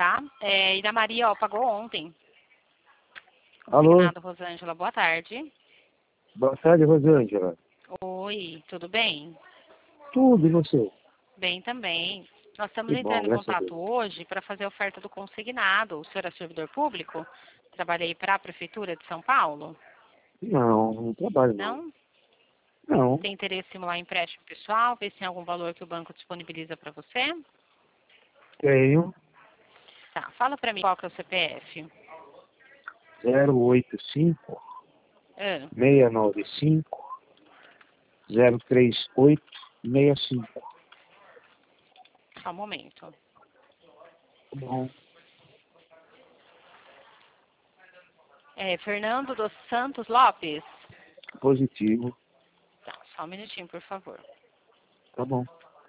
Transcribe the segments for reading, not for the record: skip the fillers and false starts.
tá? E a Maria, ó, pagou ontem. Alô? Consignado, Rosângela, boa tarde. Boa tarde, Rosângela. Oi, tudo bem? Tudo, e você? Bem também. Nós estamos Que bom, entrando em graças a contato Deus. hoje para fazer a oferta do consignado. O senhor é servidor público? Trabalhei para a Prefeitura de São Paulo? Não trabalho não. Não? Não, Tem interesse em simular empréstimo pessoal? Ver se tem algum valor que o banco disponibiliza para você? tenho Tá, fala para mim qual que é o CPF. 085 Ah, 695 03865. só um momento. Tá bom. Fernando dos Santos Lopes? Positivo. Tá, só um minutinho, por favor. Tá bom.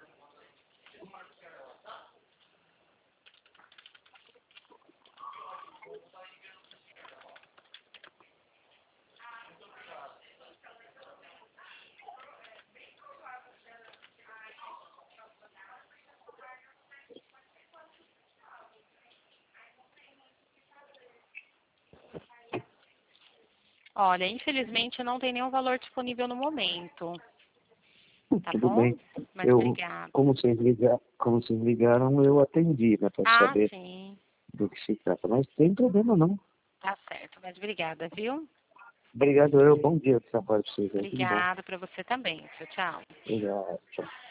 Olha, infelizmente eu não tenho nenhum valor disponível no momento. Tá Tudo bom? bem. Mas obrigada. Como vocês ligaram, eu atendi, né, para Ah, saber sim. do que se trata. Mas tem problema não. Tá certo, mas obrigada, viu? Obrigado, bom dia de trabalho para vocês aí. Tudo bom. Obrigada para você também. Tchau, tchau. Obrigado. Tchau.